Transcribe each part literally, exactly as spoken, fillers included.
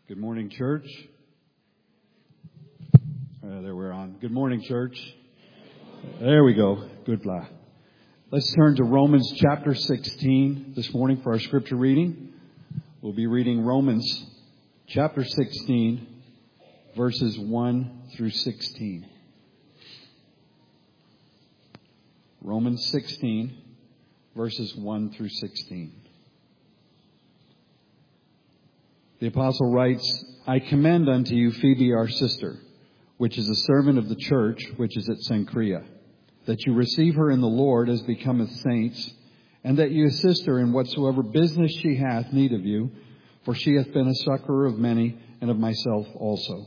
Good morning, church. Uh, there we're on. Good morning, church. There we go. Good blah. Let's turn to Romans chapter sixteen this morning for our scripture reading. We'll be reading Romans chapter sixteen, verses one through sixteen. Romans sixteen, verses one through sixteen. The apostle writes, I commend unto you Phoebe our sister, which is a servant of the church, which is at Cenchrea, that you receive her in the Lord as becometh saints, and that you assist her in whatsoever business she hath need of you, for she hath been a succorer of many, and of myself also.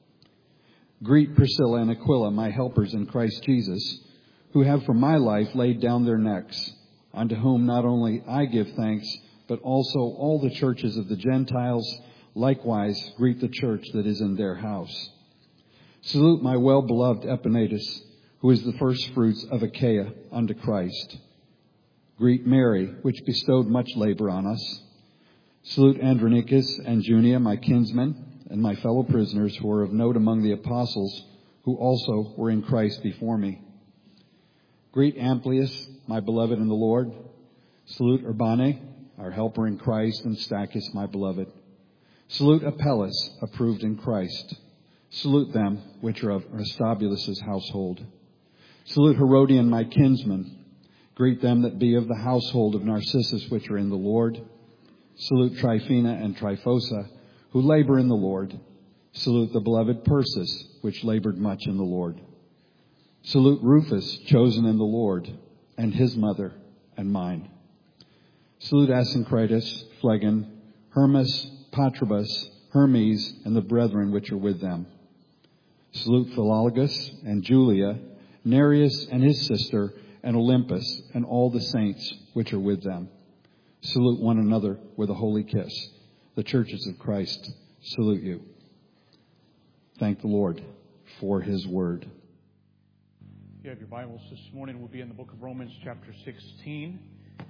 Greet Priscilla and Aquila, my helpers in Christ Jesus, who have for my life laid down their necks, unto whom not only I give thanks, but also all the churches of the Gentiles likewise greet the church that is in their house. Salute my well-beloved Epaenetus, who is the firstfruits of Achaia unto Christ. Greet Mary, which bestowed much labor on us. Salute Andronicus and Junia, my kinsmen, and my fellow prisoners who are of note among the apostles, who also were in Christ before me. Greet Amplias, my beloved in the Lord. Salute Urbane, our helper in Christ, and Stachys, my beloved. Salute Apelles, approved in Christ. Salute them which are of Aristobulus' household. Salute Herodian, my kinsman. Greet them that be of the household of Narcissus, which are in the Lord. Salute Tryphena and Tryphosa, who labor in the Lord. Salute the beloved Persis, which labored much in the Lord. Salute Rufus, chosen in the Lord, and his mother and mine. Salute Asyncritus, Phlegon, Hermas, Patrobas, Hermes, and the brethren which are with them. Salute Philologus and Julia, Nereus and his sister, and Olympus, and all the saints which are with them. Salute one another with a holy kiss. The churches of Christ salute you. Thank the Lord for his word. If you have your Bibles this morning, we'll be in the book of Romans chapter sixteen.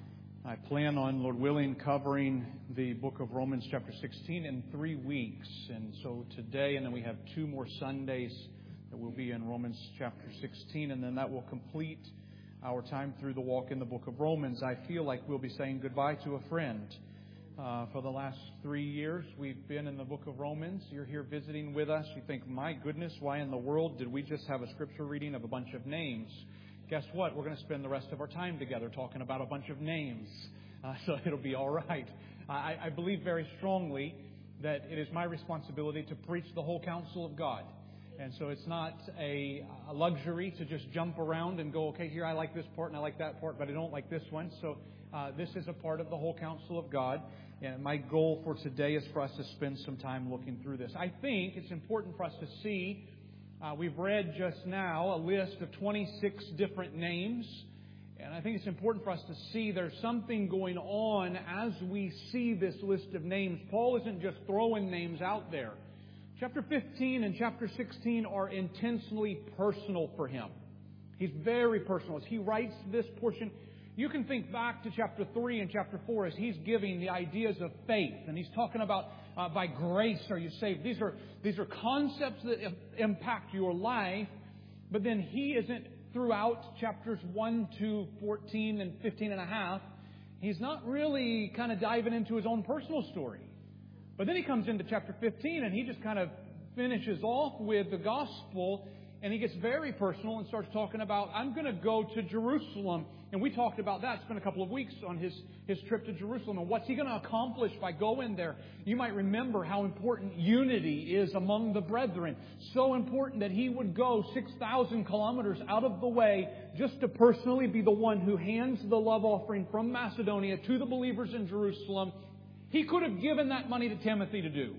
I plan on, Lord willing, covering the book of Romans chapter sixteen in three weeks. And so today, and then we have two more Sundays that will be in Romans chapter sixteen. And then that will complete our time through the walk in the book of Romans. I feel like we'll be saying goodbye to a friend. Uh, for the last three years, we've been in the book of Romans. You're here visiting with us. You think, my goodness, why in the world did we just have a scripture reading of a bunch of names? Guess what? We're going to spend the rest of our time together talking about a bunch of names. Uh, so it'll be all right. I, I believe very strongly that it is my responsibility to preach the whole counsel of God. And so it's not a, a luxury to just jump around and go, okay, here I like this part and I like that part, but I don't like this one. So uh, this is a part of the whole counsel of God. And my goal for today is for us to spend some time looking through this. I think it's important for us to see Uh, we've read just now a list of twenty-six different names. And I think it's important for us to see there's something going on as we see this list of names. Paul isn't just throwing names out there. Chapter fifteen and chapter sixteen are intensely personal for him. He's very personal. As he writes this portion, you can think back to chapter three and chapter four as he's giving the ideas of faith. And he's talking about uh, by grace are you saved. These are, these are concepts that impact your life. But then he isn't throughout chapters one to fourteen and fifteen and a half. He's not really kind of diving into his own personal story. But then he comes into chapter fifteen and he just kind of finishes off with the gospel. And he gets very personal and starts talking about, I'm going to go to Jerusalem. And we talked about that. Spent a couple of weeks on his, his trip to Jerusalem. And what's he going to accomplish by going there? You might remember how important unity is among the brethren. So important that he would go six thousand kilometers out of the way just to personally be the one who hands the love offering from Macedonia to the believers in Jerusalem. He could have given that money to Timothy to do.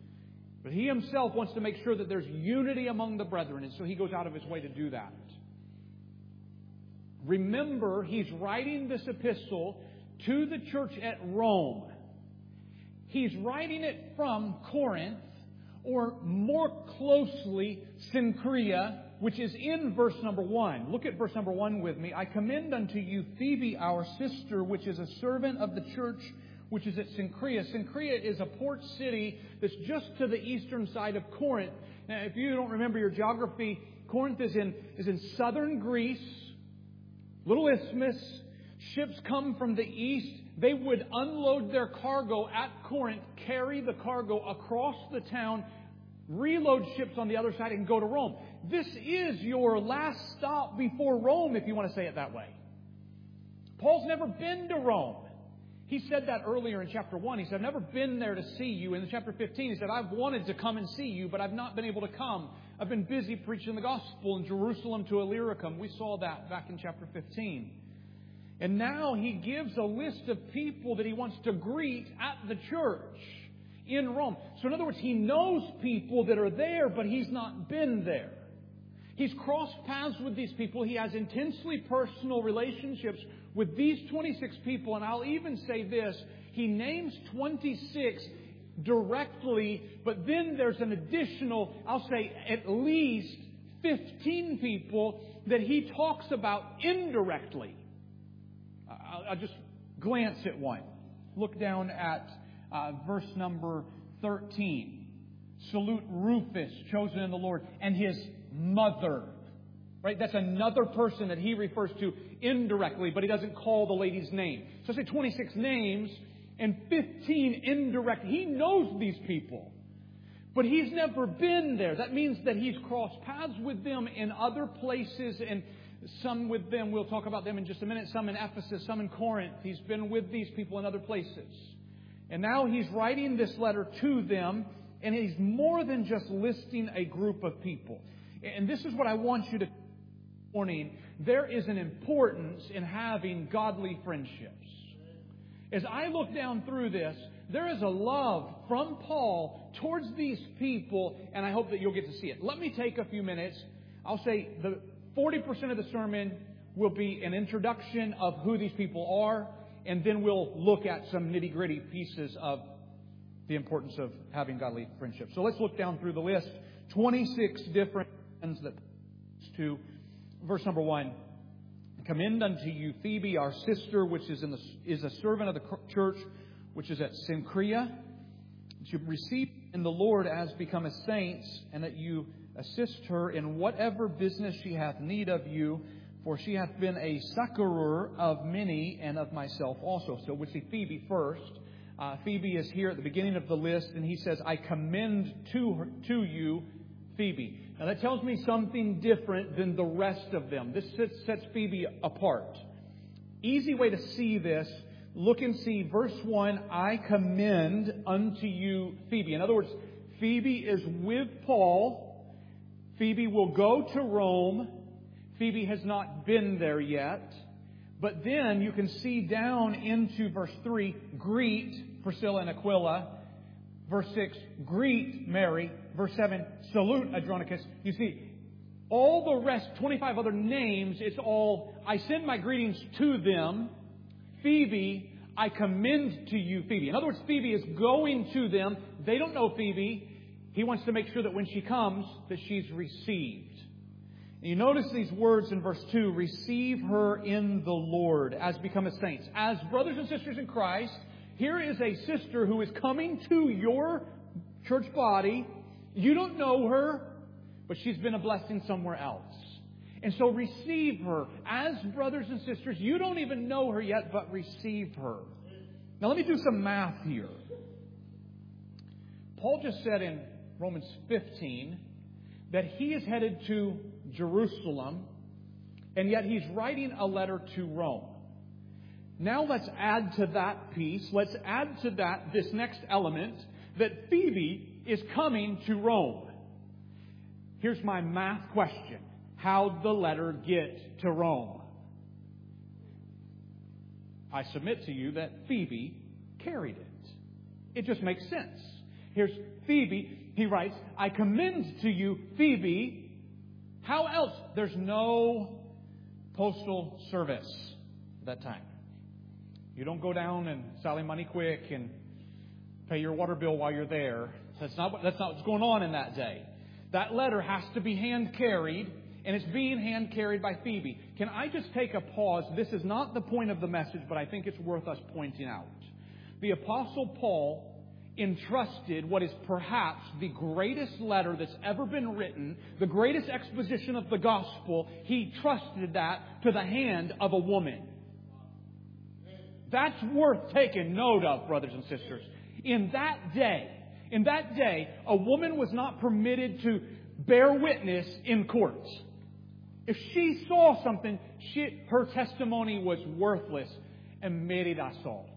But he himself wants to make sure that there's unity among the brethren. And so he goes out of his way to do that. Remember, he's writing this epistle to the church at Rome. He's writing it from Corinth, or more closely, Cenchrea, which is in verse number one. Look at verse number one with me. I commend unto you Phoebe, our sister, which is a servant of the church, which is at Cenchrea. Cenchrea is a port city that's just to the eastern side of Corinth. Now, if you don't remember your geography, Corinth is in, is in southern Greece, little isthmus. Ships come from the east. They would unload their cargo at Corinth, carry the cargo across the town, reload ships on the other side, and go to Rome. This is your last stop before Rome, if you want to say it that way. Paul's never been to Rome. He said that earlier in chapter one. He said, I've never been there to see you. In chapter fifteen, he said, I've wanted to come and see you, but I've not been able to come. I've been busy preaching the gospel in Jerusalem to Illyricum. We saw that back in chapter fifteen. And now he gives a list of people that he wants to greet at the church in Rome. So in other words, he knows people that are there, but he's not been there. He's crossed paths with these people. He has intensely personal relationships with these twenty-six people. And I'll even say this. He names twenty-six directly, but then there's an additional, I'll say at least fifteen people that he talks about indirectly. I'll, I'll just glance at one. Look down at uh, verse number thirteen. Salute Rufus, chosen in the Lord, and his mother. Right? That's another person that he refers to indirectly, but he doesn't call the lady's name. So I say twenty-six names and fifteen indirect. He knows these people, but he's never been there. That means that he's crossed paths with them in other places, and some with them, we'll talk about them in just a minute, some in Ephesus, some in Corinth. He's been with these people in other places. And now he's writing this letter to them, and he's more than just listing a group of people. And this is what I want you to morning. There is an importance in having godly friendships. As I look down through this, there is a love from Paul towards these people, and I hope that you'll get to see it. Let me take a few minutes. I'll say the forty percent of the sermon will be an introduction of who these people are, and then we'll look at some nitty-gritty pieces of the importance of having godly friendships. So let's look down through the list. twenty-six different friends that to verse number one. Commend unto you Phoebe, our sister, which is in the is a servant of the church, which is at Cenchrea. That you receive in the Lord as become a saints, and that you assist her in whatever business she hath need of you, for she hath been a succorer of many, and of myself also. So we see Phoebe first. Uh, Phoebe is here at the beginning of the list, and he says, I commend to her, to you Phoebe. Now that tells me something different than the rest of them. This sets, sets Phoebe apart. Easy way to see this, look and see verse one, I commend unto you Phoebe. In other words, Phoebe is with Paul. Phoebe will go to Rome. Phoebe has not been there yet. But then you can see down into verse three, greet Priscilla and Aquila. Verse six, greet Mary. Verse seven, salute Andronicus. You see, all the rest, twenty-five other names, it's all, I send my greetings to them. Phoebe, I commend to you Phoebe. In other words, Phoebe is going to them. They don't know Phoebe. He wants to make sure that when she comes, that she's received. And you notice these words in verse two, receive her in the Lord as become a saints. As brothers and sisters in Christ, here is a sister who is coming to your church body. You don't know her, but she's been a blessing somewhere else. And so receive her as brothers and sisters. You don't even know her yet, but receive her. Now let me do some math here. Paul just said in Romans fifteen that he is headed to Jerusalem, and yet he's writing a letter to Rome. Now let's add to that piece, let's add to that this next element, that Phoebe is coming to Rome. Here's my math question. How'd the letter get to Rome? I submit to you that Phoebe carried it. It just makes sense. Here's Phoebe. He writes, I commend to you Phoebe. How else? There's no postal service at that time. You don't go down and Sally money quick and pay your water bill while you're there. That's not, that's not what's going on in that day. That letter has to be hand carried, and it's being hand carried by Phoebe. Can I just take a pause? This is not the point of the message, but I think it's worth us pointing out. the Apostle Paul entrusted what is perhaps the greatest letter that's ever been written, the greatest exposition of the gospel. He trusted that to the hand of a woman. That's worth taking note of, brothers and sisters. In that day, in that day, a woman was not permitted to bear witness in courts. If she saw something, she, her testimony was worthless. And meridasol.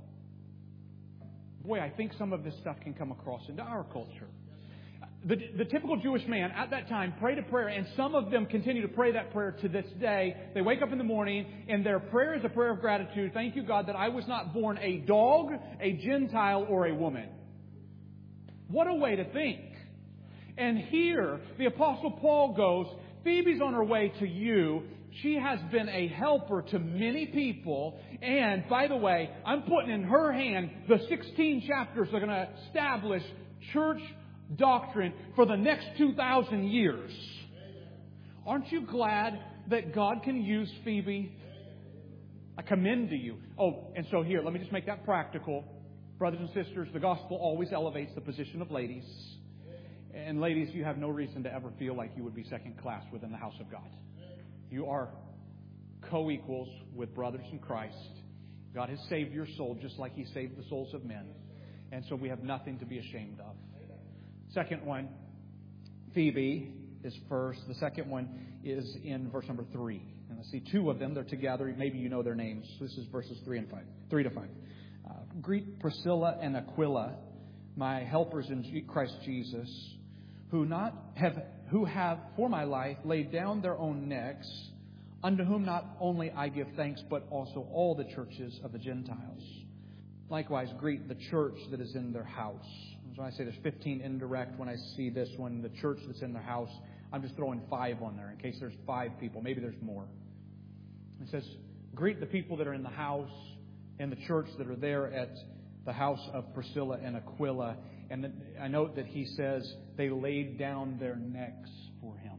Boy, I think some of this stuff can come across into our culture. The, the typical Jewish man at that time prayed a prayer, and some of them continue to pray that prayer to this day. They wake up in the morning, and their prayer is a prayer of gratitude. Thank you, God, that I was not born a dog, a Gentile, or a woman. What a way to think. And here, the Apostle Paul goes, Phoebe's on her way to you. She has been a helper to many people. And, by the way, I'm putting in her hand the sixteen chapters that are going to establish church doctrine for the next two thousand years. Aren't you glad that God can use Phoebe? I commend to you. Oh, and so here, let me just make that practical. Brothers and sisters, the gospel always elevates the position of ladies. And ladies, you have no reason to ever feel like you would be second class within the house of God. You are co-equals with brothers in Christ. God has saved your soul just like He saved the souls of men. And so we have nothing to be ashamed of. Second one, Phoebe is first. The second one is in verse number three. And let's see, two of them, they're together. Maybe you know their names. This is verses three and five. Three to five. Uh, greet Priscilla and Aquila, my helpers in Christ Jesus, who not have who have for my life laid down their own necks, unto whom not only I give thanks, but also all the churches of the Gentiles. Likewise, greet the church that is in their house. So I say there's fifteen indirect. When I see this one, the church that's in their house, I'm just throwing five on there in case there's five people. Maybe there's more. It says, greet the people that are in the house and the church that are there at the house of Priscilla and Aquila. And I note that he says they laid down their necks for him.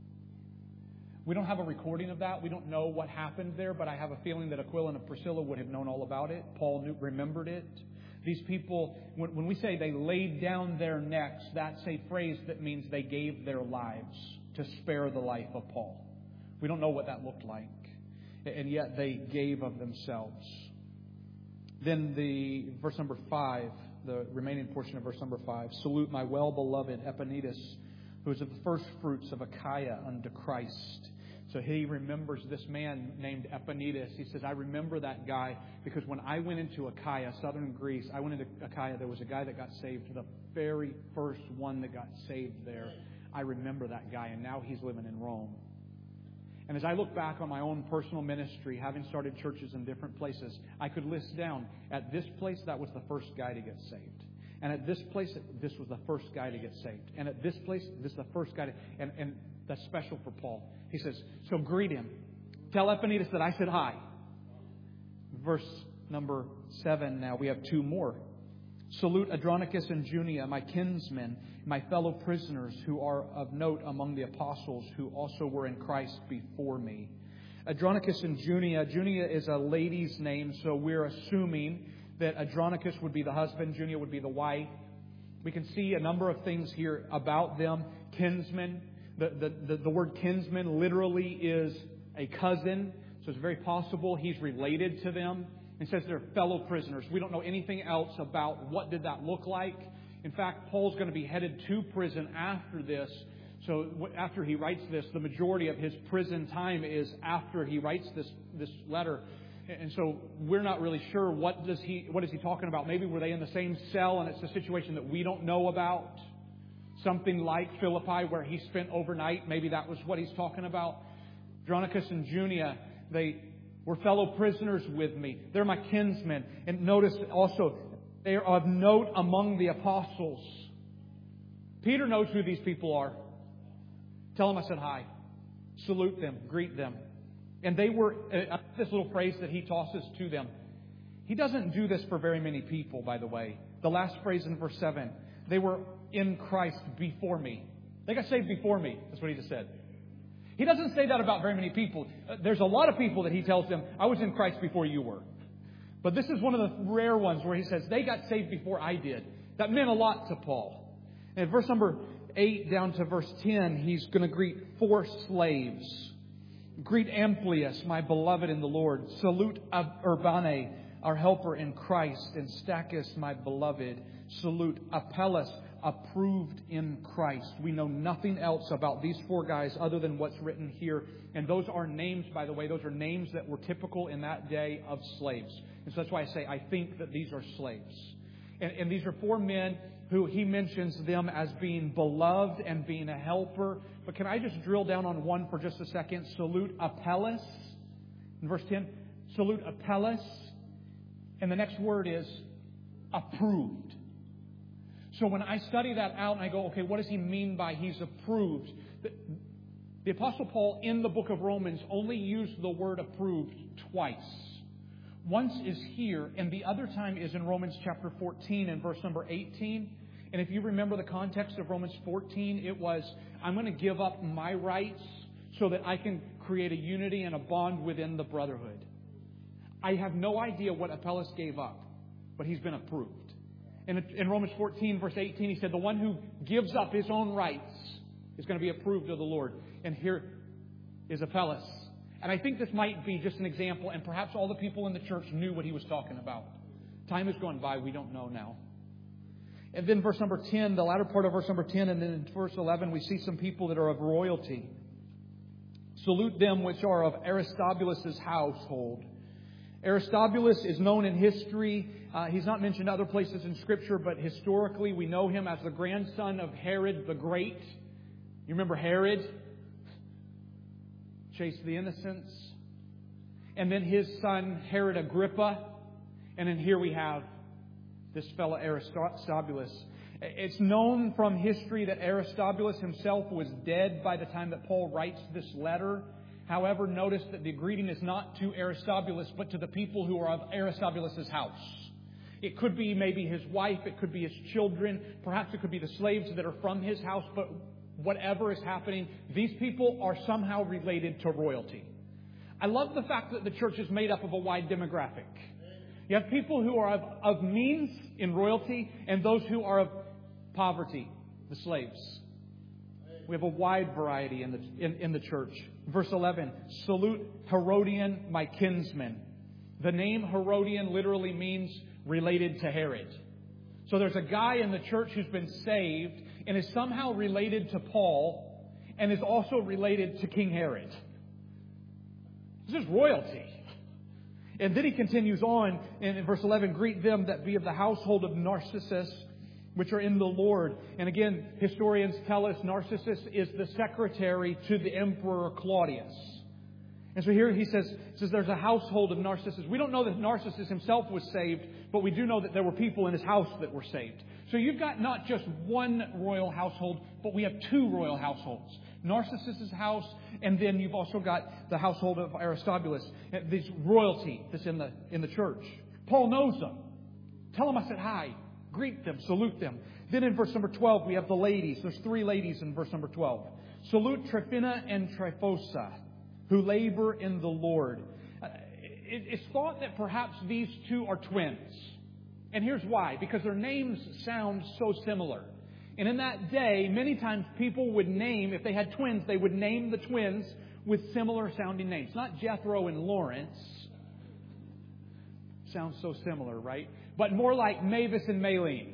We don't have a recording of that. We don't know what happened there, but I have a feeling that Aquila and Priscilla would have known all about it. Paul knew, remembered it. These people, when, when we say they laid down their necks, that's a phrase that means they gave their lives to spare the life of Paul. We don't know what that looked like. And yet they gave of themselves. Then the verse number five, the remaining portion of verse number five. Salute my well-beloved Epaenetus, who is of the first fruits of Achaia unto Christ. So he remembers this man named Epaenetus. He says, I remember that guy because when I went into Achaia, southern Greece, I went into Achaia, there was a guy that got saved, the very first one that got saved there. I remember that guy, and now he's living in Rome. And as I look back on my own personal ministry, having started churches in different places, I could list down, at this place, that was the first guy to get saved. And at this place, this was the first guy to get saved. And at this place, this is the first guy to... And, and that's special for Paul. He says, so greet him. Tell Epaenetus that I said hi. Verse number seven now, we have two more. Salute Andronicus and Junia, my kinsmen, my fellow prisoners who are of note among the apostles who also were in Christ before me. Andronicus and Junia. Junia is a lady's name, so we're assuming that Andronicus would be the husband, Junia would be the wife. We can see a number of things here about them. Kinsmen. The, the, the, the word kinsman literally is a cousin, so it's very possible he's related to them. It says they're fellow prisoners. We don't know anything else about what did that look like. In fact, Paul's going to be headed to prison after this. So after he writes this, the majority of his prison time is after he writes this this letter. And so we're not really sure what does he what is he talking about. Maybe were they in the same cell and it's a situation that we don't know about. Something like Philippi where he spent overnight. Maybe that was what he's talking about. Andronicus and Junia, they were fellow prisoners with me. They're my kinsmen. And notice also, they are of note among the apostles. Peter knows who these people are. Tell them I said hi. Salute them. Greet them. And they were, uh, this little phrase that he tosses to them. He doesn't do this for very many people, by the way. The last phrase in verse seven. They were in Christ before me. They got saved before me. That's what he just said. He doesn't say that about very many people. There's a lot of people that he tells them, I was in Christ before you were. But this is one of the rare ones where he says, they got saved before I did. That meant a lot to Paul. And verse number eight down to verse ten, he's going to greet four slaves. Greet Amplias, my beloved in the Lord. Salute Urbane, our helper in Christ. And Stachys, my beloved. Salute Apelles, approved in Christ. We know nothing else about these four guys other than what's written here. And those are names, by the way, those are names that were typical in that day of slaves. And so that's why I say I think that these are slaves. And, and these are four men who he mentions them as being beloved and being a helper. But can I just drill down on one for just a second? Salute Apelles. In verse ten, salute Apelles. And the next word is approved. So when I study that out and I go, okay, what does he mean by he's approved? The, the Apostle Paul in the book of Romans only used the word approved twice. Once is here, and the other time is in Romans chapter fourteen and verse number eighteen. And if you remember the context of Romans fourteen, it was, I'm going to give up my rights so that I can create a unity and a bond within the brotherhood. I have no idea what Apelles gave up, but he's been approved. And in Romans fourteen, verse eighteen, he said, the one who gives up his own rights is going to be approved of the Lord. And here is Apelles. And I think this might be just an example, and perhaps all the people in the church knew what he was talking about. Time has gone by, we don't know now. And then verse number ten, the latter part of verse number ten, and then in verse eleven, we see some people that are of royalty. Salute them which are of Aristobulus' household. Aristobulus is known in history. Uh, he's not mentioned other places in Scripture, but historically we know him as the grandson of Herod the Great. You remember Herod? Chased the innocents. And then his son Herod Agrippa. And then here we have this fellow Aristobulus. It's known from history that Aristobulus himself was dead by the time that Paul writes this letter. However, notice that the greeting is not to Aristobulus, but to the people who are of Aristobulus' house. It could be maybe his wife, it could be his children, perhaps it could be the slaves that are from his house, but whatever is happening, these people are somehow related to royalty. I love the fact that the church is made up of a wide demographic. You have people who are of, of means in royalty and those who are of poverty, the slaves. We have a wide variety in the, in, in the church. Verse eleven, salute Herodian, my kinsman. The name Herodian literally means related to Herod. So there's a guy in the church who's been saved and is somehow related to Paul and is also related to King Herod. This is royalty. And then he continues on in verse eleven, greet them that be of the household of Narcissus, which are in the Lord. And again, historians tell us Narcissus is the secretary to the Emperor Claudius. And so here he says, says there's a household of Narcissus. We don't know that Narcissus himself was saved, but we do know that there were people in his house that were saved. So you've got not just one royal household, but we have two royal households. Narcissus' house, and then you've also got the household of Aristobulus. This royalty that's in the, in the church. Paul knows them. Tell them I said hi. Greet them. Salute them. Then in verse number twelve, we have the ladies. There's three ladies in verse number twelve. Salute Tryphena and Tryphosa, who labor in the Lord. Uh, it, it's thought that perhaps these two are twins. And here's why. Because their names sound so similar. And in that day, many times people would name, if they had twins, they would name the twins with similar sounding names. Not Jethro and Lawrence. Sounds so similar, right? But more like Mavis and Maylene.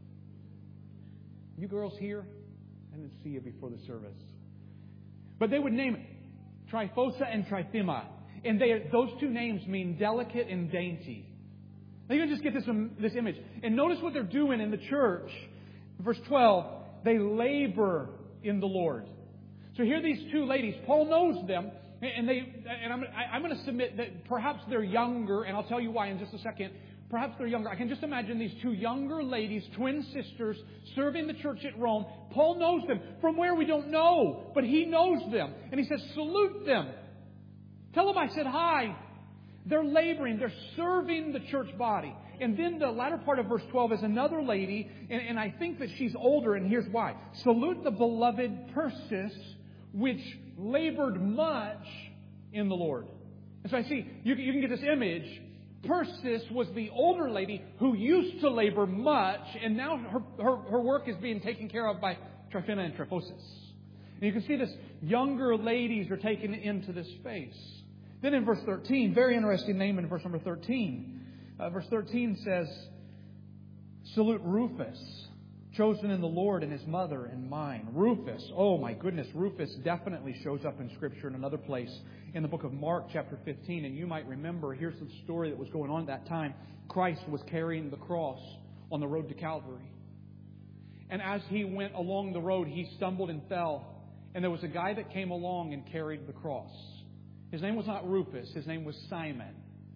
You girls here? I didn't see you before the service. But they would name it Tryphosa and Tryphema. And they, those two names mean delicate and dainty. Now you can just get this, um, this image. And notice what they're doing in the church. Verse twelve, they labor in the Lord. So here these two ladies, Paul knows them, and they and I'm, I'm going to submit that perhaps they're younger, and I'll tell you why in just a second. Perhaps they're younger. I can just imagine these two younger ladies, twin sisters, serving the church at Rome. Paul knows them. From where we don't know, but he knows them. And he says, salute them. Tell them I said hi. They're laboring. They're serving the church body. And then the latter part of verse twelve is another lady, and, and I think that she's older, and here's why. Salute the beloved Persis, which labored much in the Lord. And so I see, you, you can get this image. Persis was the older lady who used to labor much, and now her, her, her work is being taken care of by Tryphena and Tryphosis. And you can see this younger ladies are taken into this space. Then in verse thirteen, very interesting name in verse number thirteen. Uh, verse thirteen says, salute Rufus, chosen in the Lord, and his mother and mine. Rufus, oh my goodness, Rufus definitely shows up in Scripture in another place in the book of Mark chapter fifteen. And you might remember, here's the story that was going on at that time. Christ was carrying the cross on the road to Calvary. And as he went along the road, he stumbled and fell. And there was a guy that came along and carried the cross. His name was not Rufus. His name was Simon.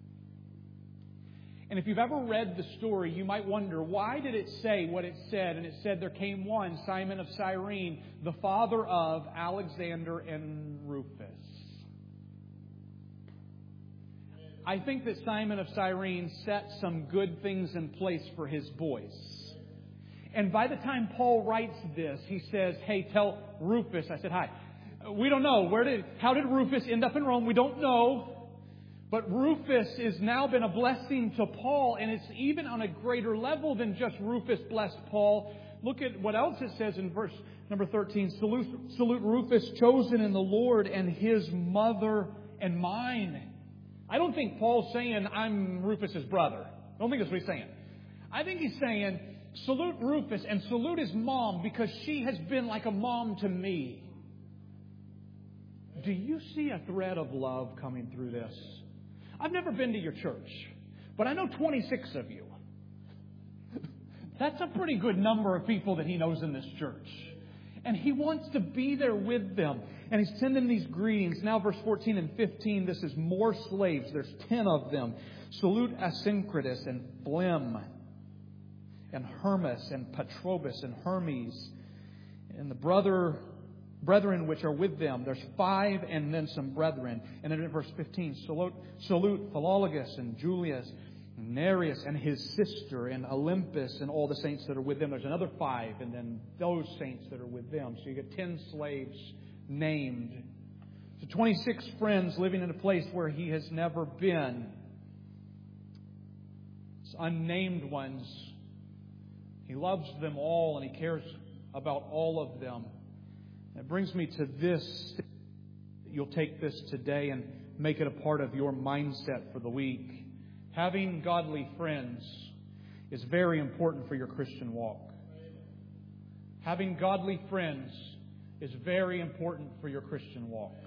And if you've ever read the story, you might wonder, why did it say what it said? And it said there came one, Simon of Cyrene, the father of Alexander and Rufus. I think that Simon of Cyrene set some good things in place for his boys. And by the time Paul writes this, he says, hey, tell Rufus. I said, hi. We don't know. Where did, how did Rufus end up in Rome? We don't know. But Rufus has now been a blessing to Paul. And it's even on a greater level than just Rufus blessed Paul. Look at what else it says in verse number thirteen. Salute, salute Rufus, chosen in the Lord, and his mother and mine. I don't think Paul's saying I'm Rufus's brother. I don't think that's what he's saying. I think he's saying salute Rufus and salute his mom because she has been like a mom to me. Do you see a thread of love coming through this? I've never been to your church, but I know twenty-six of you. That's a pretty good number of people that he knows in this church. And he wants to be there with them. And he's sending these greetings. Now verse fourteen and fifteen, this is more slaves. There's ten of them. Salute Asyncritus and Phlegm and Hermas and Patrobus and Hermes and the brother brethren which are with them. There's five and then some brethren. And then in verse fifteen, salute, salute Philologus and Julius and Nereus and his sister and Olympus and all the saints that are with them. There's another five and then those saints that are with them. So you get ten slaves named. So twenty-six friends living in a place where he has never been. It's unnamed ones. He loves them all and he cares about all of them. It brings me to this. You'll take this today and make it a part of your mindset for the week. Having godly friends is very important for your Christian walk. Having godly friends is very important for your Christian walk.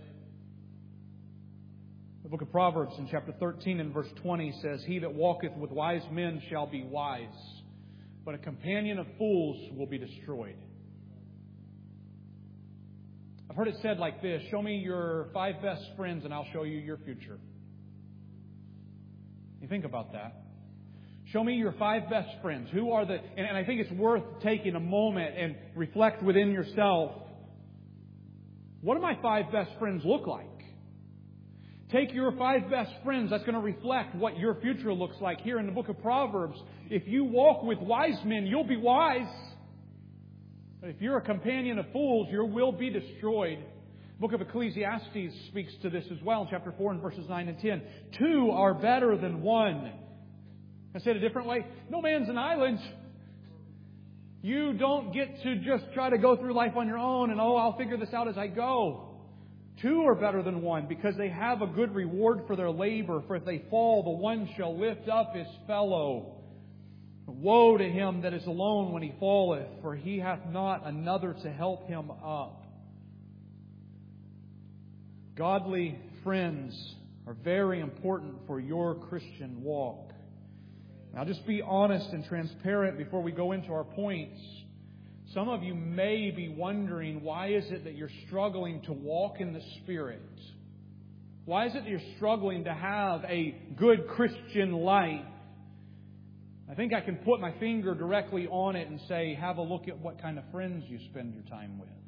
The book of Proverbs in chapter thirteen and verse twenty says, he that walketh with wise men shall be wise, but a companion of fools will be destroyed. I've heard it said like this, show me your five best friends and I'll show you your future. You think about that. Show me your five best friends. Who are the... And, and I think it's worth taking a moment and reflect within yourself. What do my five best friends look like? Take your five best friends. That's going to reflect what your future looks like. Here in the book of Proverbs, if you walk with wise men, you'll be wise. But if you're a companion of fools, you will be destroyed. The book of Ecclesiastes speaks to this as well in chapter four and verses nine and ten. Two are better than one. I said it a different way. No man's an island. You don't get to just try to go through life on your own and, oh, I'll figure this out as I go. Two are better than one because they have a good reward for their labor. For if they fall, the one shall lift up his fellow. Woe to him that is alone when he falleth, for he hath not another to help him up. Godly friends are very important for your Christian walk. Now, just be honest and transparent before we go into our points. Some of you may be wondering, why is it that you're struggling to walk in the Spirit? Why is it that you're struggling to have a good Christian life? I think I can put my finger directly on it and say, have a look at what kind of friends you spend your time with.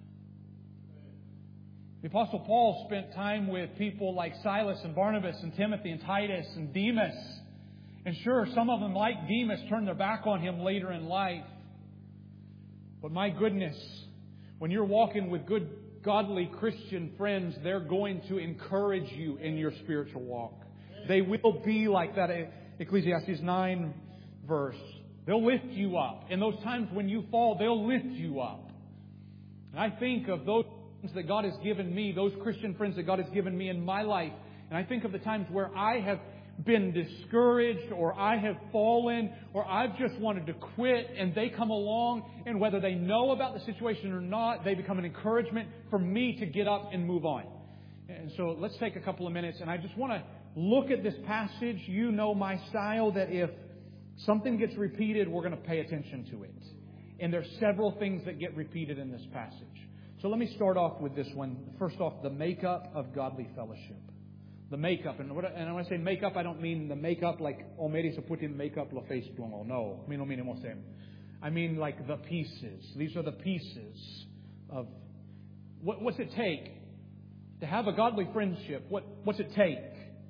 The Apostle Paul spent time with people like Silas and Barnabas and Timothy and Titus and Demas. And sure, some of them, like Demas, turned their back on him later in life. But my goodness, when you're walking with good, godly Christian friends, they're going to encourage you in your spiritual walk. They will be like that. Ecclesiastes nine verse. They'll lift you up. In those times when you fall, they'll lift you up. And I think of those friends that God has given me, those Christian friends that God has given me in my life. And I think of the times where I have been discouraged, or I have fallen, or I've just wanted to quit, and they come along, and whether they know about the situation or not, they become an encouragement for me to get up and move on. And so let's take a couple of minutes, and I just want to look at this passage. You know my style, that if something gets repeated, we're going to pay attention to it. And there's several things that get repeated in this passage. So let me start off with this one. First off, the makeup of godly fellowship. The makeup. And, what, and when I say makeup, I don't mean the makeup like, oh, maybe se put in makeup la face tungo. No. I mean, I mean like the pieces. These are the pieces of what, what's it take to have a godly friendship. What, what's it take?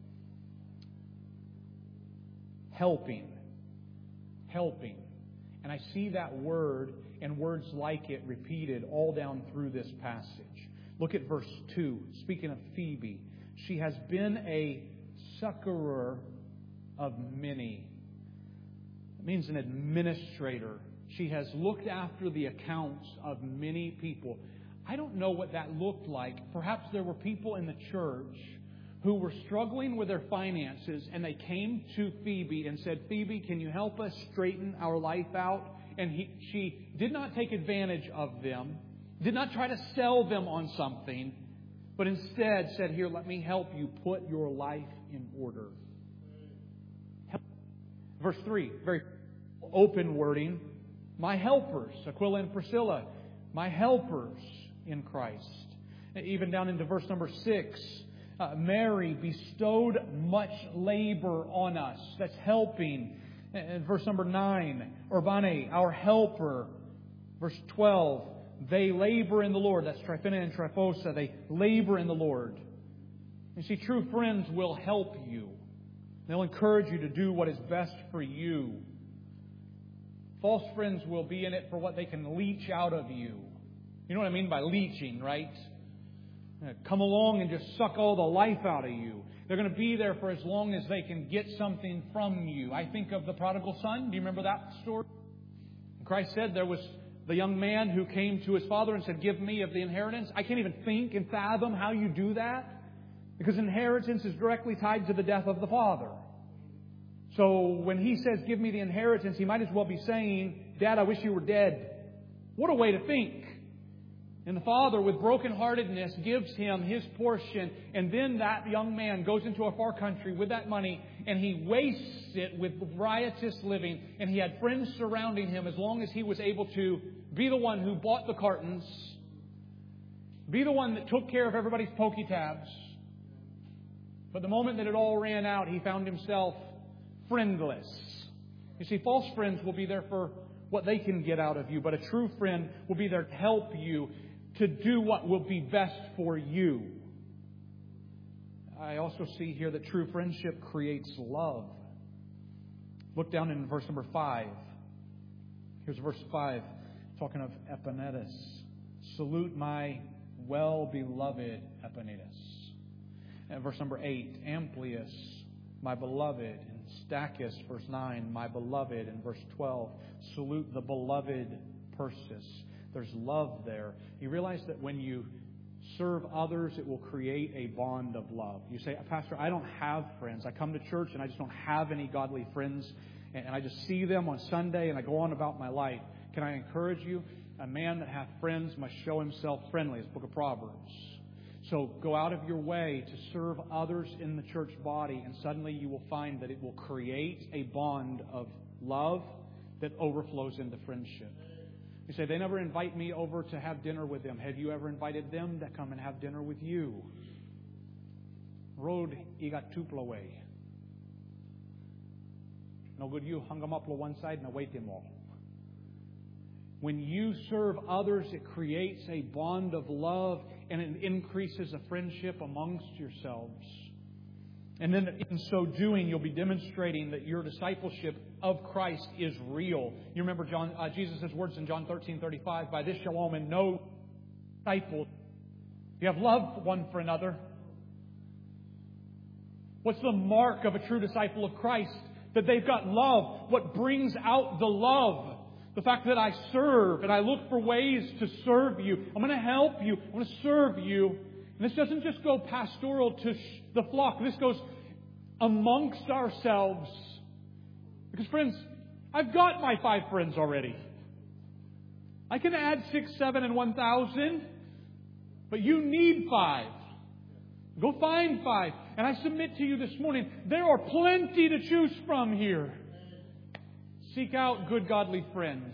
Helping. Helping. And I see that word and words like it repeated all down through this passage. Look at verse two. Speaking of Phoebe, she has been a succorer of many. It means an administrator. She has looked after the accounts of many people. I don't know what that looked like. Perhaps there were people in the church who were struggling with their finances, and they came to Phoebe and said, Phoebe, can you help us straighten our life out? And he, she did not take advantage of them, did not try to sell them on something, but instead said, here, let me help you put your life in order. Help. Verse three, very open wording. My helpers, Aquila and Priscilla, my helpers in Christ. Even down into verse number six, Uh, Mary bestowed much labor on us. That's helping. And verse number nine, Urbane, our helper. Verse twelve, they labor in the Lord. That's Tryphena and Tryphosa. They labor in the Lord. You see, true friends will help you. They'll encourage you to do what is best for you. False friends will be in it for what they can leech out of you. You know what I mean by leeching, right? Come along and just suck all the life out of you. They're going to be there for as long as they can get something from you. I think of the prodigal son. Do you remember that story? Christ said there was the young man who came to his father and said, give me of the inheritance. I can't even think and fathom how you do that, because inheritance is directly tied to the death of the father. So when he says, give me the inheritance, he might as well be saying, Dad, I wish you were dead. What a way to think. And the father, with brokenheartedness, gives him his portion. And then that young man goes into a far country with that money, and he wastes it with riotous living. And he had friends surrounding him as long as he was able to be the one who bought the cartons, be the one that took care of everybody's pokey tabs. But the moment that it all ran out, he found himself friendless. You see, false friends will be there for what they can get out of you, but a true friend will be there to help you to do what will be best for you. I also see here that true friendship creates love. Look down in verse number five. Here's verse five, talking of Epaenetus. Salute my well-beloved Epaenetus. And verse number eight, Amplius, my beloved. And Stachys, verse nine, my beloved. And verse twelve, salute the beloved Persis. There's love there. You realize that when you serve others, it will create a bond of love. You say, Pastor, I don't have friends. I come to church and I just don't have any godly friends. And I just see them on Sunday and I go on about my life. Can I encourage you? A man that hath friends must show himself friendly. It's the book of Proverbs. So go out of your way to serve others in the church body, and suddenly you will find that it will create a bond of love that overflows into friendship. You say, they never invite me over to have dinner with them. Have you ever invited them to come and have dinner with you? Road igat tuplawe. No good you hung them up on one side and await them all. When you serve others, it creates a bond of love and it increases a friendship amongst yourselves. And then in so doing, you'll be demonstrating that your discipleship of Christ is real. You remember John, uh, Jesus' words in John thirteen thirty-five, by this shall all men know disciples. You have love one for another. What's the mark of a true disciple of Christ? that they've got love, what brings out the love. The fact that I serve and I look for ways to serve you. I'm going to help you. I'm going to serve you. And this doesn't just go pastoral to sh- the flock. This goes amongst ourselves. Because friends, I've got my five friends already. I can add six, seven, and one thousand. But you need five. Go find five. And I submit to you this morning, there are plenty to choose from here. Seek out good, godly friends.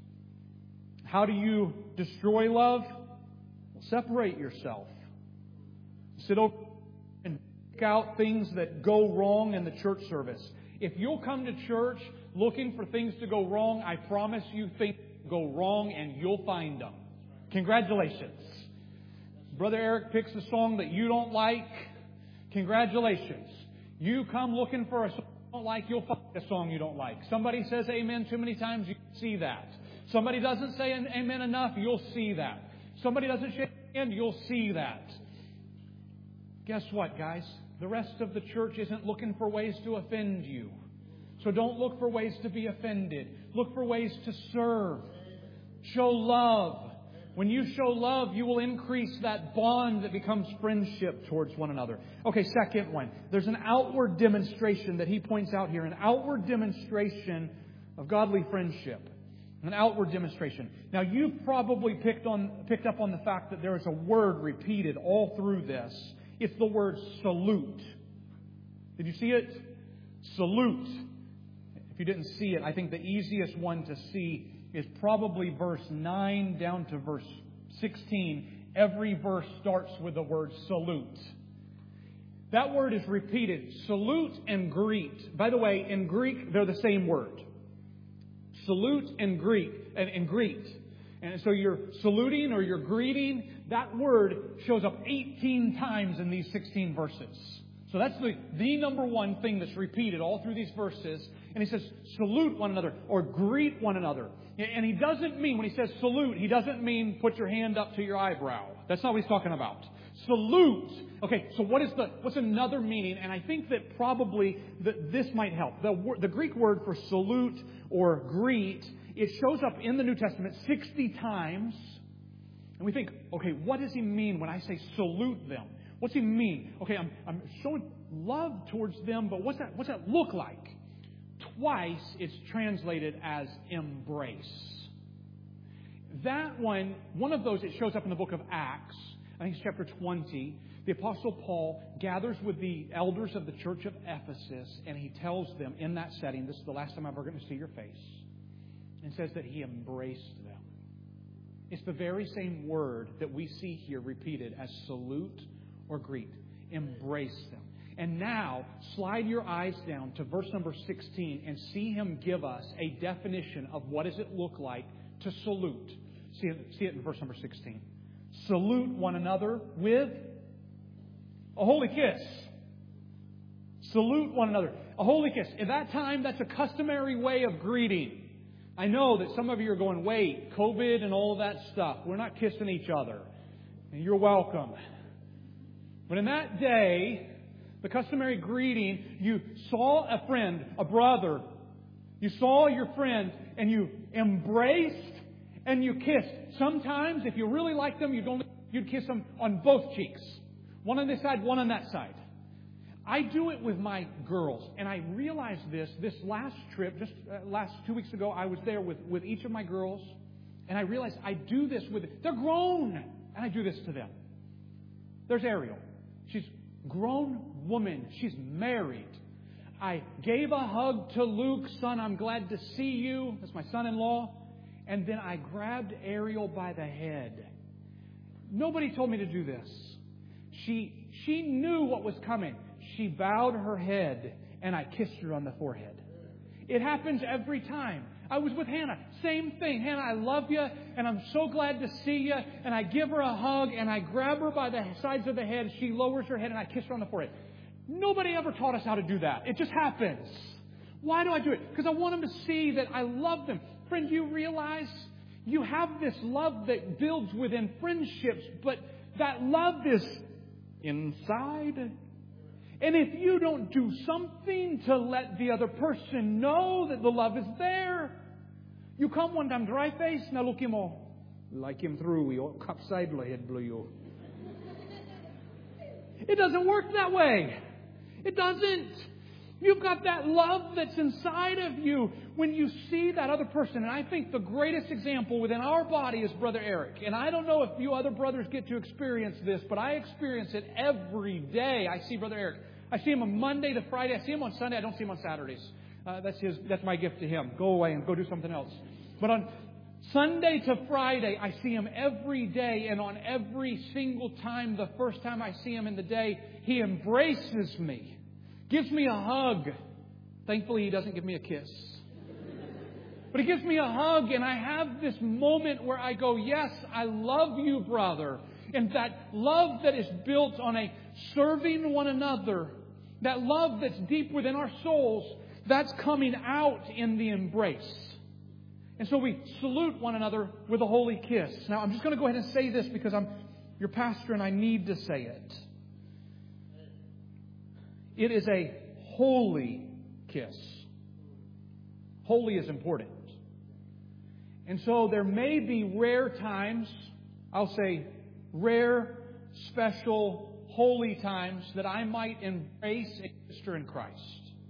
How do you destroy love? Well, separate yourself. Sit over and pick out things that go wrong in the church service. If you'll come to church looking for things to go wrong, I promise you things go wrong and you'll find them. Congratulations. Brother Eric picks a song that you don't like. Congratulations. You come looking for a song you don't like, you'll find a song you don't like. Somebody says amen too many times, you see that. Somebody doesn't say amen enough, you'll see that. Somebody doesn't shake hand, you'll see that. Guess what, guys? The rest of the church isn't looking for ways to offend you. So don't look for ways to be offended. Look for ways to serve. Show love. When you show love, you will increase that bond that becomes friendship towards one another. Okay, second one. There's an outward demonstration that he points out here. An outward demonstration of godly friendship. An outward demonstration. Now, you've probably picked on picked up on the fact that there is a word repeated all through this. It's the word salute. Did you see it? Salute. If you didn't see it, I think the easiest one to see is probably verse nine down to verse sixteen. Every verse starts with the word salute. That word is repeated. Salute and greet. By the way, in Greek, they're the same word. Salute and greet. And, and greet. And so you're saluting or you're greeting. That word shows up eighteen times in these sixteen verses. So that's the, the number one thing that's repeated all through these verses. And he says, salute one another or greet one another. And he doesn't mean, when he says salute, he doesn't mean put your hand up to your eyebrow. That's not what he's talking about. Salute. Okay, so what is the, what's another meaning? And I think that probably the, this might help. The, the Greek word for salute or greet, it shows up in the New Testament sixty times. And we think, okay, what does he mean when I say salute them? What's he mean? Okay, I'm, I'm showing love towards them, but what's that, what's that look like? Twice it's translated as embrace. That one, one of those, it shows up in the book of Acts. I think it's chapter twenty. The Apostle Paul gathers with the elders of the church of Ephesus, and he tells them in that setting, this is the last time I'm ever going to see your face, and says that he embraced them. It's the very same word that we see here repeated as salute or greet. Embrace them. And now, slide your eyes down to verse number sixteen and see him give us a definition of what does it look like to salute. See it, see it in verse number sixteen. Salute one another with a holy kiss. Salute one another. A holy kiss. At that time, that's a customary way of greeting. I know that some of you are going, wait, COVID and all of that stuff. We're not kissing each other. And you're welcome. But in that day, the customary greeting, you saw a friend, a brother. You saw your friend and you embraced and you kissed. Sometimes, if you really liked them, you'd, only, you'd kiss them on both cheeks. One on this side, one on that side. I do it with my girls. And I realized this, this last trip, just uh, last two weeks ago, I was there with, with each of my girls. And I realized I do this with, they're grown. And I do this to them. There's Ariel. She's a grown woman. She's married. I gave a hug to Luke. Son, I'm glad to see you. That's my son-in-law. And then I grabbed Ariel by the head. Nobody told me to do this. She, she knew what was coming. She bowed her head and I kissed her on the forehead. It happens every time. I was with Hannah. Same thing. Hannah, I love you and I'm so glad to see you. And I give her a hug and I grab her by the sides of the head. She lowers her head and I kiss her on the forehead. Nobody ever taught us how to do that. It just happens. Why do I do it? Because I want them to see that I love them. Friend, you realize you have this love that builds within friendships, but that love is inside. And if you don't do something to let the other person know that the love is there, you come one time dry face, naluki mo. Like him through, you kapside head blue you. It doesn't work that way. It doesn't. You've got that love that's inside of you when you see that other person. And I think the greatest example within our body is Brother Eric. And I don't know if you other brothers get to experience this, but I experience it every day. I see Brother Eric. I see him on Monday to Friday. I see him on Sunday. I don't see him on Saturdays. Uh, that's his. That's my gift to him. Go away and go do something else. But on Sunday to Friday, I see him every day. And on every single time, the first time I see him in the day, he embraces me. Gives me a hug. Thankfully, he doesn't give me a kiss. But he gives me a hug, and I have this moment where I go, yes, I love you, brother. And that love that is built on a serving one another, that love that's deep within our souls, that's coming out in the embrace. And so we salute one another with a holy kiss. Now, I'm just going to go ahead and say this because I'm your pastor and I need to say it. It is a holy kiss. Holy is important. And so there may be rare times, I'll say rare, special, holy times that I might embrace a sister in Christ.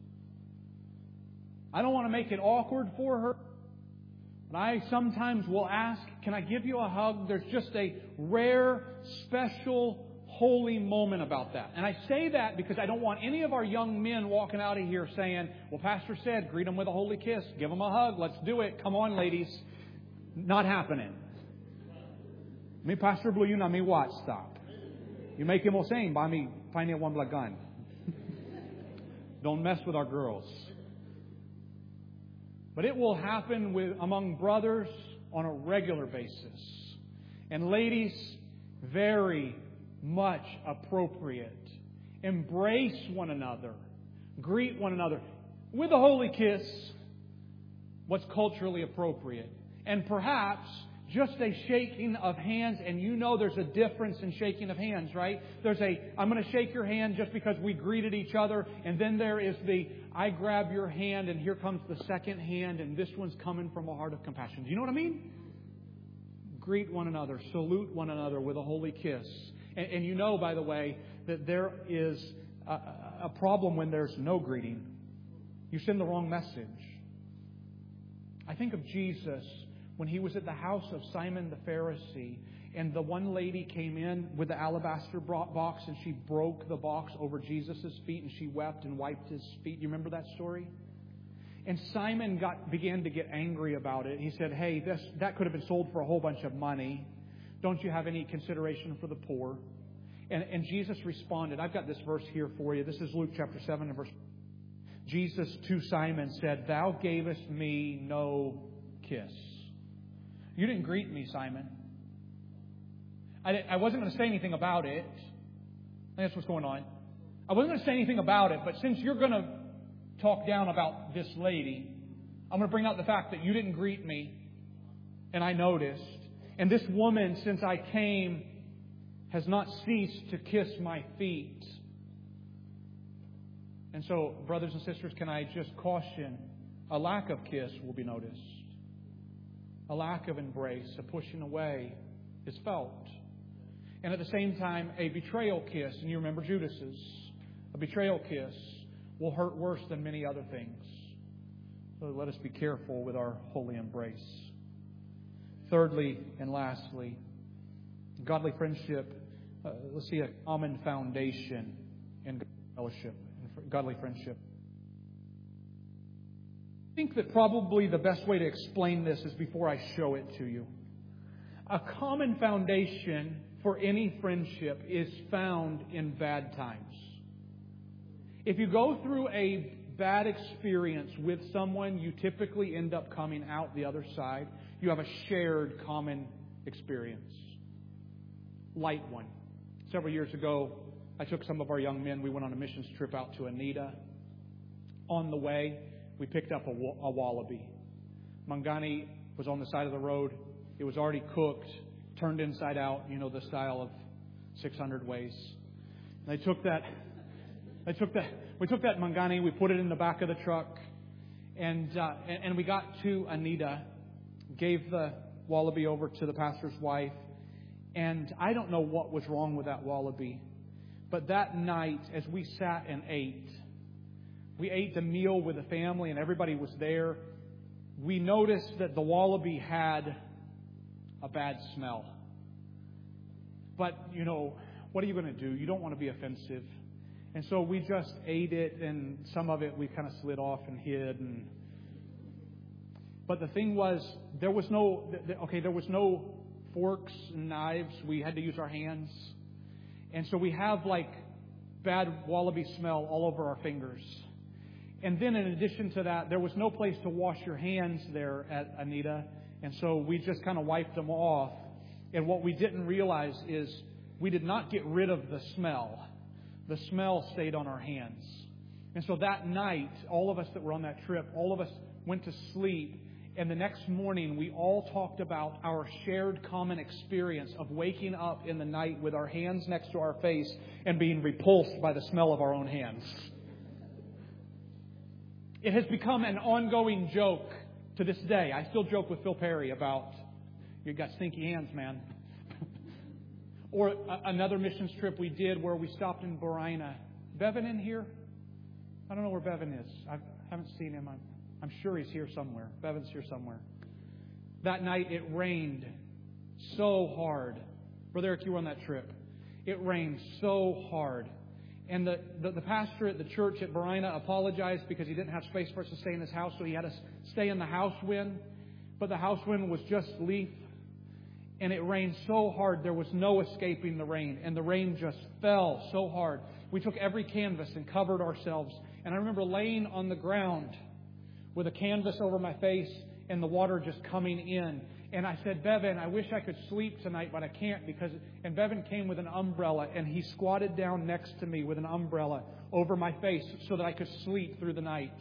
I don't want to make it awkward for her. But I sometimes will ask, can I give you a hug? There's just a rare, special, holy moment about that. And I say that because I don't want any of our young men walking out of here saying, well, Pastor said, greet them with a holy kiss. Give them a hug. Let's do it. Come on, ladies. Not happening. Me, Pastor Blue, you know me watch. Stop. You make him all saying, buy me, find me one black gun. Don't mess with our girls. But it will happen with among brothers on a regular basis. And ladies, very much appropriate. Embrace one another. Greet one another with a holy kiss. What's culturally appropriate. And perhaps just a shaking of hands. And you know there's a difference in shaking of hands, right? There's a, I'm going to shake your hand just because we greeted each other. And then there is the, I grab your hand and here comes the second hand. And this one's coming from a heart of compassion. Do you know what I mean? Greet one another. Salute one another with a holy kiss. And, and you know, by the way, that there is a, a problem when there's no greeting. You send the wrong message. I think of Jesus when He was at the house of Simon the Pharisee, and the one lady came in with the alabaster box, and she broke the box over Jesus' feet, and she wept and wiped His feet. You remember that story? And Simon got began to get angry about it. He said, hey, this, that could have been sold for a whole bunch of money. Don't you have any consideration for the poor? And, and Jesus responded. I've got this verse here for you. This is Luke chapter seven and verse. Jesus to Simon said, thou gavest me no kiss. You didn't greet me, Simon. I, I wasn't going to say anything about it. That's what's going on. I wasn't going to say anything about it, but since you're going to talk down about this lady, I'm going to bring out the fact that you didn't greet me, and I noticed. And this woman, since I came, has not ceased to kiss my feet. And so, brothers and sisters, can I just caution, a lack of kiss will be noticed. A lack of embrace, a pushing away is felt. And at the same time, a betrayal kiss, and you remember Judas's, a betrayal kiss will hurt worse than many other things. So let us be careful with our holy embrace. Thirdly and lastly, godly friendship. Uh, let's see a common foundation in fellowship, in godly friendship. I think that probably the best way to explain this is before I show it to you. A common foundation for any friendship is found in bad times. If you go through a bad experience with someone, you typically end up coming out the other side. You have a shared common experience. Light one. Several years ago, I took some of our young men. We went on a missions trip out to Anita. On the way, we picked up a, a wallaby. Mangani was on the side of the road. It was already cooked, turned inside out, you know, the style of six hundred ways. And they took that I took the, we took that Mangani, we put it in the back of the truck, and, uh, and and we got to Anita, gave the wallaby over to the pastor's wife, and I don't know what was wrong with that wallaby, but that night as we sat and ate, we ate the meal with the family and everybody was there, we noticed that the wallaby had a bad smell. But, you know, what are you going to do? You don't want to be offensive. And so we just ate it, and some of it we kind of slid off and hid. And But the thing was, there was no, okay, there was no forks and knives. We had to use our hands. And so we have like bad wallaby smell all over our fingers. And then in addition to that, there was no place to wash your hands there at Anita. And so we just kind of wiped them off. And what we didn't realize is we did not get rid of the smell. The smell stayed on our hands. And so that night, all of us that were on that trip, all of us went to sleep. And the next morning, we all talked about our shared common experience of waking up in the night with our hands next to our face and being repulsed by the smell of our own hands. It has become an ongoing joke to this day. I still joke with Phil Perry about, you got stinky hands, man. Or a, another missions trip we did where we stopped in Borina. Bevan in here? I don't know where Bevan is. I haven't seen him. I'm, I'm sure he's here somewhere. Bevan's here somewhere. That night it rained so hard. Brother Eric, you were on that trip. It rained so hard. And the, the, the pastor at the church at Borina apologized because he didn't have space for us to stay in his house, so he had us stay in the house wind. But the house wind was just leaf. And it rained so hard, there was no escaping the rain. And the rain just fell so hard. We took every canvas and covered ourselves. And I remember laying on the ground with a canvas over my face and the water just coming in. And I said, Bevan, I wish I could sleep tonight, but I can't because... And Bevan came with an umbrella and he squatted down next to me with an umbrella over my face so that I could sleep through the night.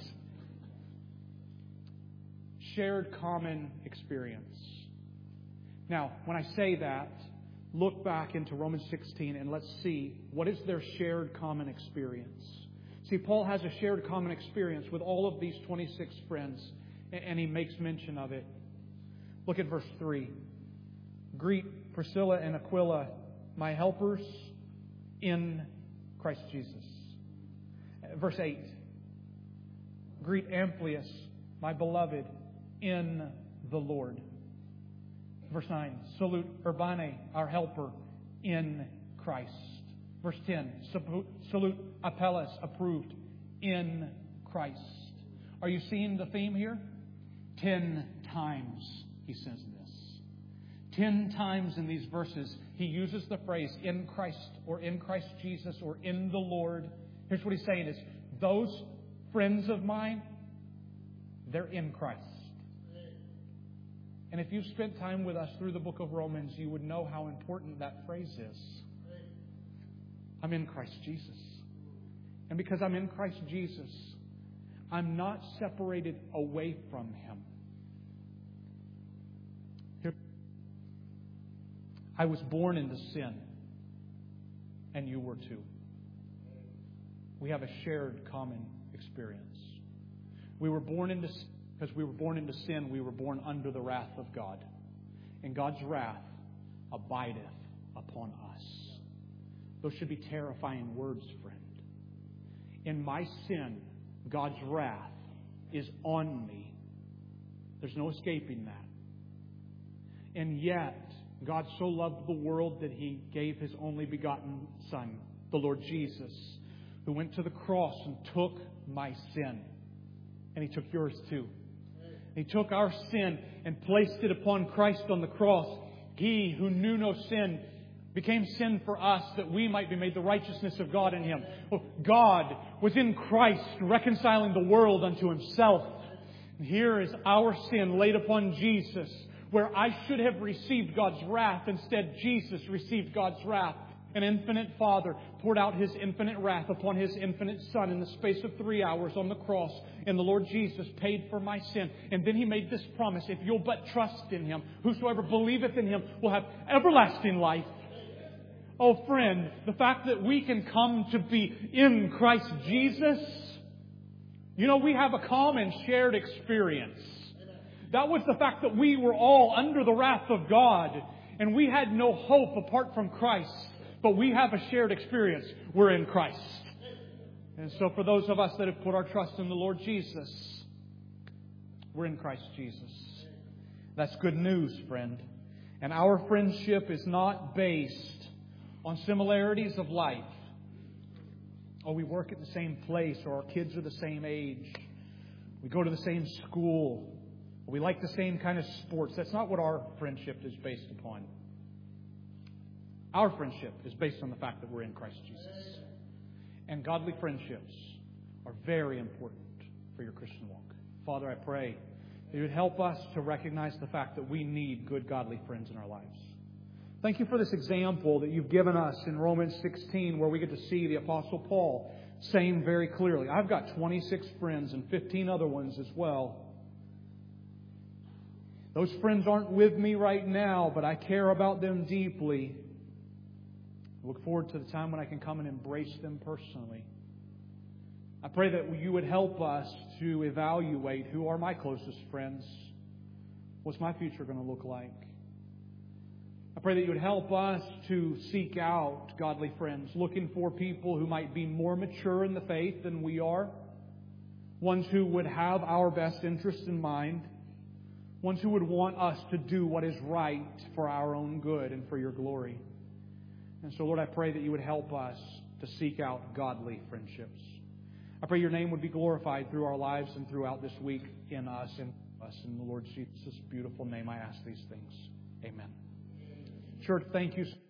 Shared common experience. Now, when I say that, look back into Romans sixteen and let's see what is their shared common experience. See, Paul has a shared common experience with all of these twenty-six friends, and he makes mention of it. Look at verse three. Greet Priscilla and Aquila, my helpers in Christ Jesus. Verse eight. Greet Amplias, my beloved in the Lord. Verse nine. Salute Urbane, our helper in Christ. Verse ten. Salute Apelles, approved in Christ. Are you seeing the theme here? Ten times he says this. Ten times in these verses he uses the phrase in Christ or in Christ Jesus or in the Lord. Here's what he's saying is, those friends of mine, they're in Christ. And if you've spent time with us through the book of Romans, you would know how important that phrase is. I'm in Christ Jesus. And because I'm in Christ Jesus, I'm not separated away from Him. Here, I was born into sin, and you were too. We have a shared common experience. We were born into sin. Because we were born into sin, we were born under the wrath of God. And God's wrath abideth upon us. Those should be terrifying words, friend. In my sin, God's wrath is on me. There's no escaping that. And yet, God so loved the world that He gave His only begotten Son, the Lord Jesus, who went to the cross and took my sin. And He took yours too. He took our sin and placed it upon Christ on the cross. He who knew no sin became sin for us that we might be made the righteousness of God in Him. God was in Christ reconciling the world unto Himself. And here is our sin laid upon Jesus. Where I should have received God's wrath, instead Jesus received God's wrath. An infinite Father poured out His infinite wrath upon His infinite Son in the space of three hours on the cross. And the Lord Jesus paid for my sin. And then He made this promise, if you'll but trust in Him, whosoever believeth in Him will have everlasting life. Oh, friend, the fact that we can come to be in Christ Jesus, you know, we have a common shared experience. That was the fact that we were all under the wrath of God, and we had no hope apart from Christ. But we have a shared experience. We're in Christ. And so for those of us that have put our trust in the Lord Jesus, we're in Christ Jesus. That's good news, friend. And our friendship is not based on similarities of life. Oh, we work at the same place, or our kids are the same age. We go to the same school. Or we like the same kind of sports. That's not what our friendship is based upon. Our friendship is based on the fact that we're in Christ Jesus. And godly friendships are very important for your Christian walk. Father, I pray that you would help us to recognize the fact that we need good, godly friends in our lives. Thank you for this example that you've given us in Romans sixteen, where we get to see the Apostle Paul saying very clearly, I've got twenty-six friends and fifteen other ones as well. Those friends aren't with me right now, but I care about them deeply. I look forward to the time when I can come and embrace them personally. I pray that you would help us to evaluate who are my closest friends. What's my future going to look like? I pray that you would help us to seek out godly friends, looking for people who might be more mature in the faith than we are, ones who would have our best interest in mind, ones who would want us to do what is right for our own good and for your glory. And so, Lord, I pray that you would help us to seek out godly friendships. I pray your name would be glorified through our lives and throughout this week in us and us. In the Lord Jesus' beautiful name, I ask these things. Amen. Church, thank you.